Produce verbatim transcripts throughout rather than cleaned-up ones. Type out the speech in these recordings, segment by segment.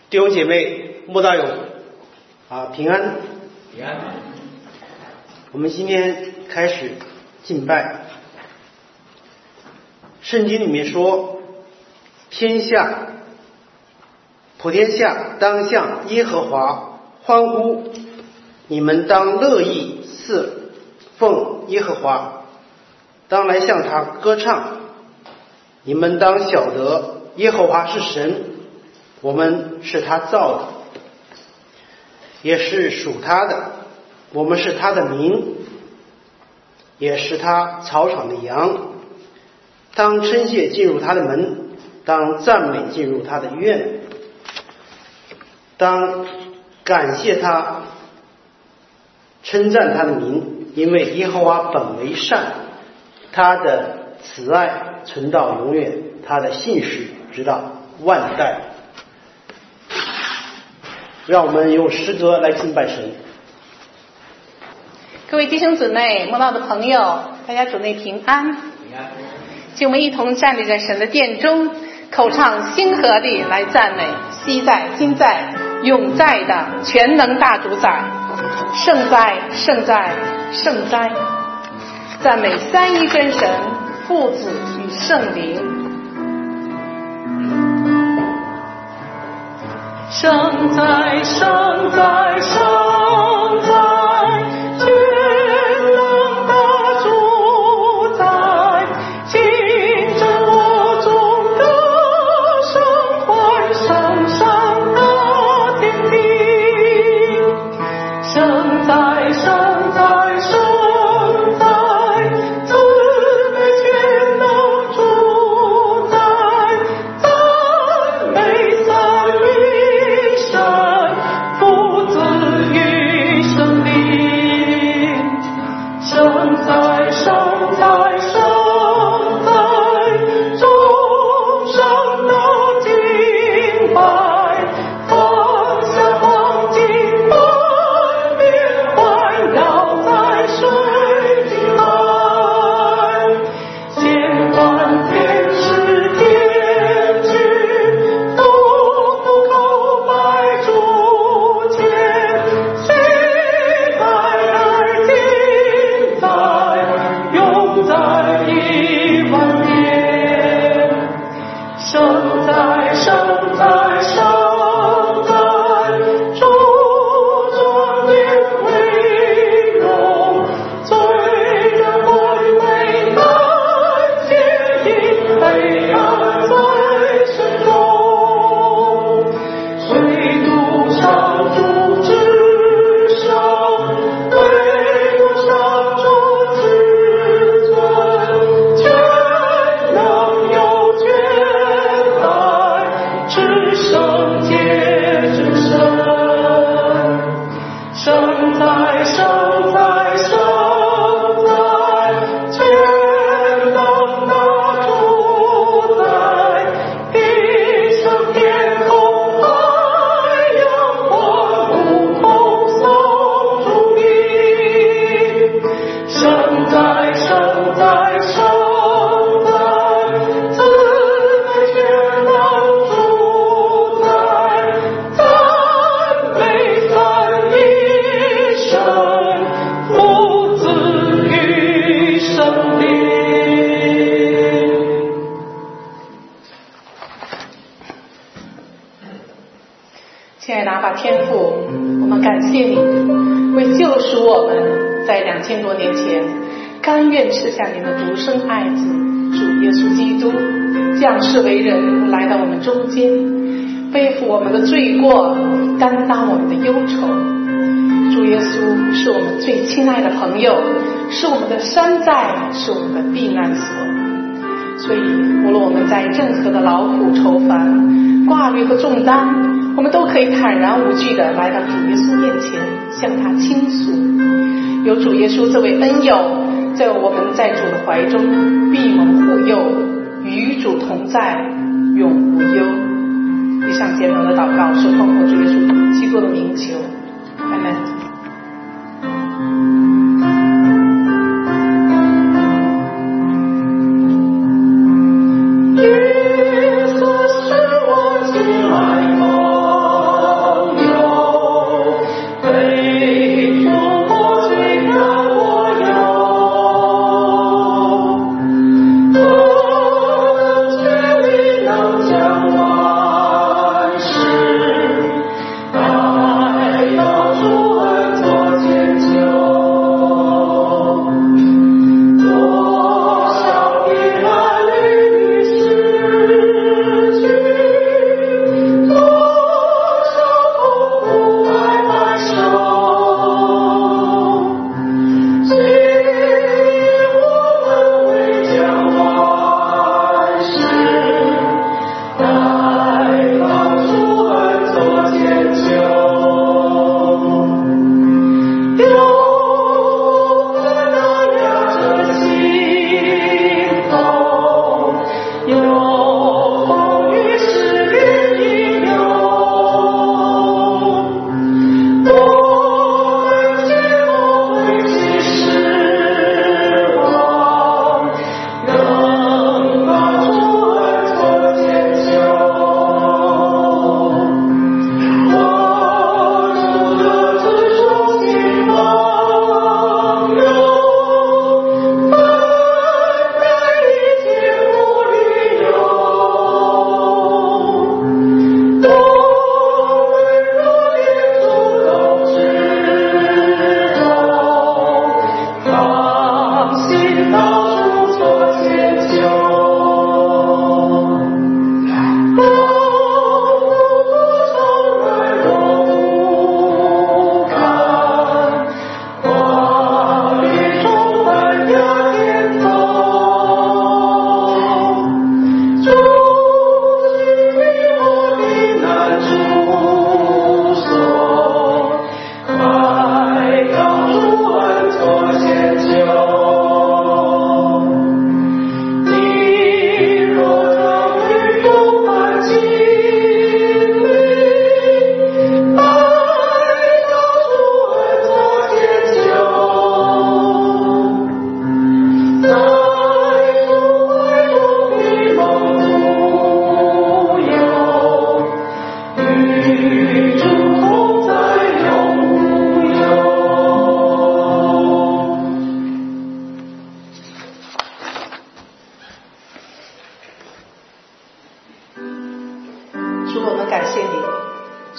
弟兄姐妹，莫大勇啊，平安！ 平安！ 我们今天开始敬拜。圣经里面说，天下普天下当向耶和华欢呼，你们当乐意侍奉耶和华，当来向他歌唱。你们当晓得耶和华是神，我们是他造的，也是属他的，我们是他的民，也是他草场的羊。当称谢进入他的门，当赞美进入他的院，当感谢他，称赞他的名，因为耶和华本为善，他的慈爱存到永远，他的信实直到万代。让我们用诗歌来敬拜神。 各位弟兄姊妹、慕道的朋友，大家主内平安。 平安。 请我们一同站立在神的殿中，口唱心和地来赞美昔在、今在、永在的全能大主宰，圣哉，圣哉，圣哉！赞美三一真神，父子与圣灵。 圣哉，圣哉，圣哉，全能的主宰，今真我中的神魂，圣上的天地。圣哉，圣哉，圣哉，慈悲全能主宰，赞美三一神，父子与圣灵。圣哉，圣哉，圣哉，众生的敬拜，放下黄金冠冕，环绕在水晶海，千万天使天君，匍匐叩拜主前，谁在而今在，永在一万年。圣哉，圣哉，圣哉，主尊严为荣，罪人归为难，皆因黑暗在深中。唯独上主至圣，唯独上主至尊，全能有权来，至圣洁真神。圣哉，圣哉，圣哉，全能的主宰，地上天空海洋万物同颂主名。圣哉，圣哉，圣哉，慈悲全能主宰，赞美三一神，父子与圣灵。 亲爱的阿爸天父，我们感谢你为救赎我们，在两千多年前甘愿赐下你的独生爱子主耶稣基督，降世为人，来到我们中间，背负我们的罪过，担当我们的忧愁。主耶稣是我们最亲爱的朋友，是我们的山寨，是我们的避难所。所以无论我们在任何的劳苦愁烦、挂虑和重担，我们都可以坦然无惧地来到主耶稣面前，向他倾诉。有主耶稣这位恩友，在我们在主的怀中闭蒙护佑，与主同在，永无忧。以上简短的祷告是奉靠主耶稣基督的名求，阿们。 耶稣是我亲爱的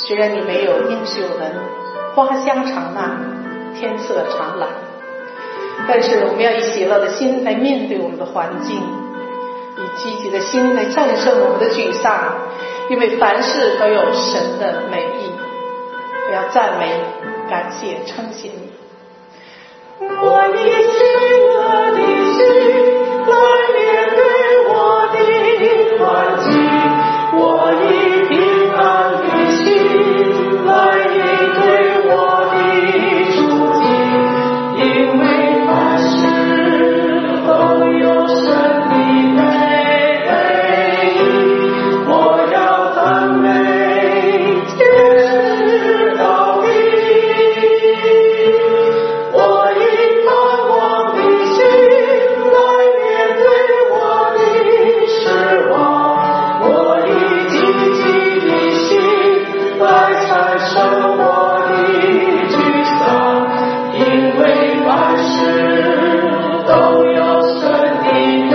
虽然你没有英雄人花香长漫天色长蓝，但是我们要以喜乐的心来面对我们的环境，以积极的心来战胜我们的沮丧，因为凡事都有神的美意。我要赞美感谢称谢你。 我以喜乐的心来面对我的环境，我以平安的心来应对我的处境，因为凡事都有神的美意，我要赞美天使到底。我以盼望的心来面对我的失望，我以积极的心来战胜我的沮丧，因为凡事都有神的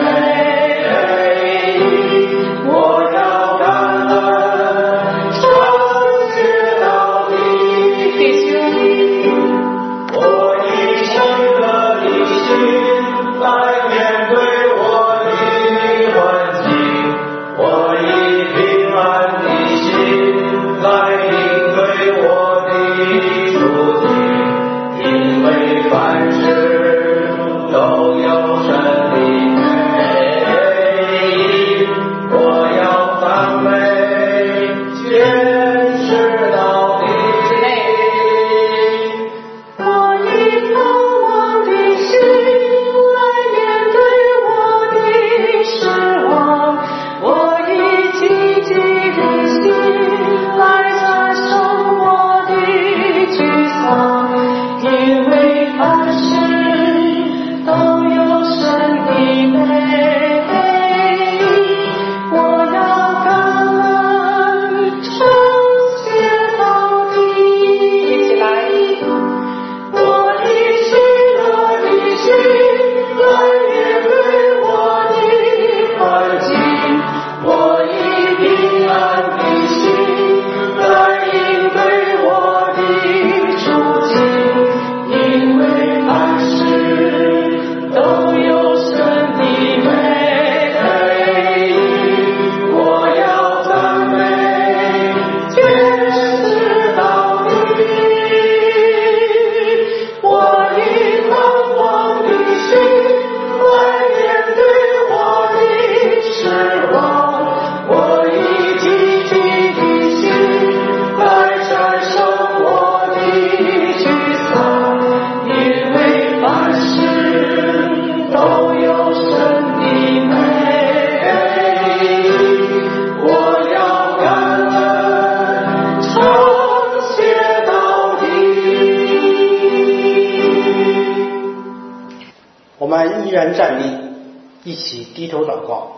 美意，我要感恩称谢到底。 弟兄， 我以喜乐的心来面对我的环境，我以平安的心来应对我的处境，因为凡事都有神的美意，我要赞美坚持到底。我以盼望的心来面对我的失望，我以积极的心来战胜我的沮丧，因为凡事都有神的美意，我要感恩称谢到底。 一起来。 我以喜乐的心来面对我的环境，我以平安的心来应对我的处境，因为凡事都有神的美意，我要赞美坚持到底。我以盼望的心来面对我的失望，我以积极的心来战胜我的沮丧，因为凡事都有神的美意，我要感恩称谢到底。 我们依然站立，一起低头祷告。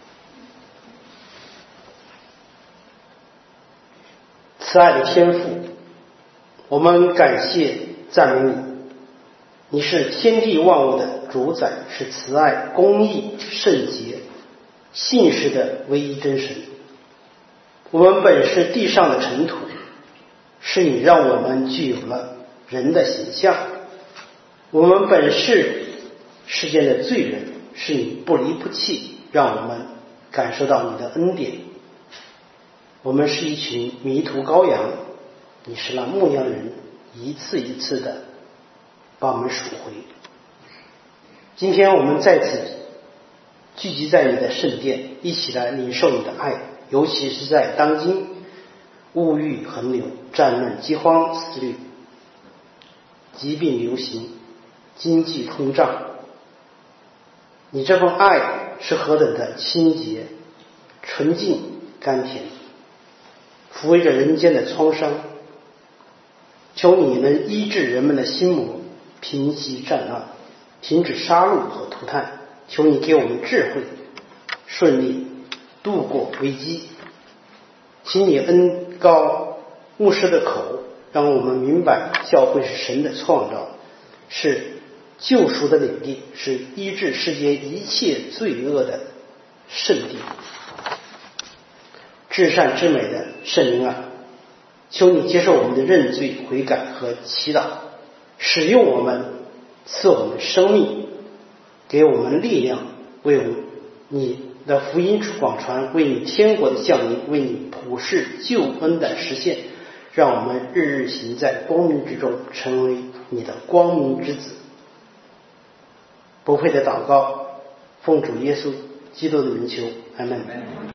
慈爱的天父，我们感谢赞美你，你是天地万物的主宰，是慈爱、公义、圣洁、信实的唯一真神。我们本是地上的尘土，是你让我们具有了人的形象。我们本是世间的罪人，是你不离不弃，让我们感受到你的恩典。我们是一群迷途羔羊，你是那牧羊人，一次一次的把我们赎回。今天我们在此聚集在你的圣殿，一起来领受你的爱，尤其是在当今物欲横流、战乱、饥荒、肆虐、疾病流行、经济通胀，你这份爱是何等的清洁、纯净、甘甜，抚慰着人间的创伤。求你能医治人们的心魔，平息战乱，停止杀戮和涂炭。求你给我们智慧，顺利度过危机。请你恩高牧师的口，让我们明白教会是神的创造，是救赎的领地，是医治世间一切罪恶的圣地。至善至美的圣灵啊， 求你接受我们的认罪悔改和祈祷，使用我们，赐我们生命，给我们力量，为我们你的福音广传，为你天国的降临，为你普世救恩的实现，让我们日日行在光明之中，成为你的光明之子。不配的祷告，奉主耶稣基督的名求，阿们。